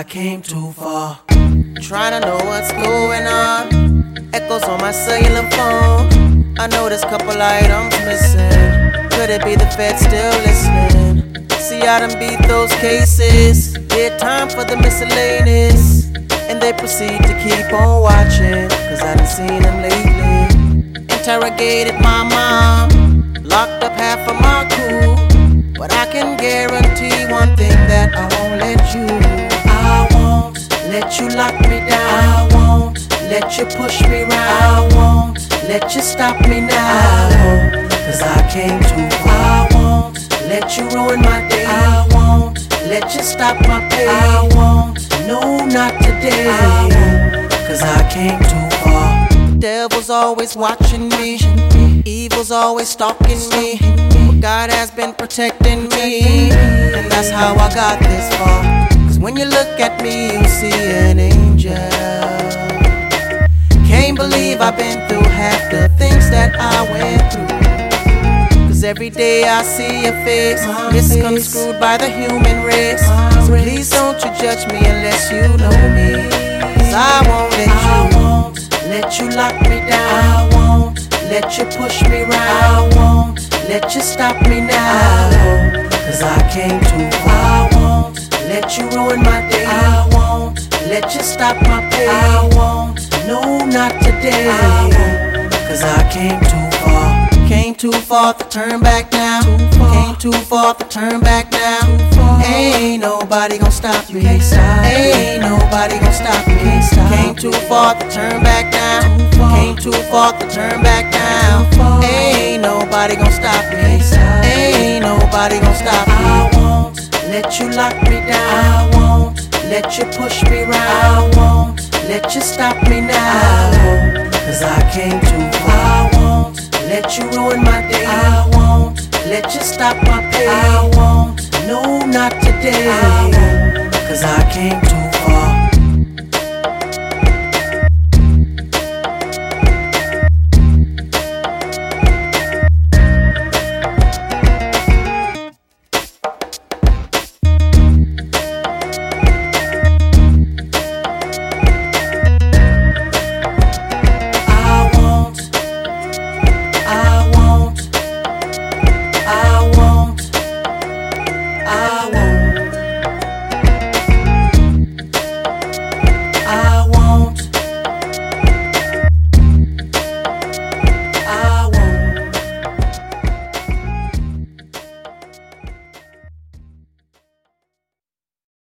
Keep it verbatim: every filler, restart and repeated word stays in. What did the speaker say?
I came too far. Trying to know what's going on. Echoes on my cellular phone. I know there's a couple items missing. Could it be the Fed still listening? See, I done beat those cases. Did time for the miscellaneous. And they proceed to keep on watching, cause I done seen them lately. Interrogated my mom, locked up half of my crew. But I can guarantee one thing, that I won't let you. I won't let you lock me down. I won't let you push me round. I won't let you stop me now, cause I came too far. I won't let you ruin my day. I won't let you stop my pain. I won't, no, not today, I won't, cause I came too far. The devil's always watching me, evil's always stalking me, but God has been protecting me, and that's how I got this far. Cause when you look at me, you see an angel. Can't believe I've been through half the things that I went through. Cause every day I see your face, misconstrued by the human race. So please don't you judge me unless you know me, cause I won't let you. I won't let you lock me down. I won't let you push me round. I won't let you stop me now, cause I came too far. I won't let you ruin my day. I won't let you stop my pain. I won't, no, not today, I won't, cause I came too far. Came too far to turn back now. Came too far to turn back now. Ain't nobody gon' stop me. Ain't nobody gon' stop me. Came too far to turn back now. Came too far to turn back now. Ain't nobody gon' stop me. Ain't nobody gon' stop me. I won't let you lock me down. I won't let you push me round. I won't let you stop me now, cause I came too far. I won't let you ruin my day. I won't let you stop my pain. I won't, no, not today, I won't, cause I came too far.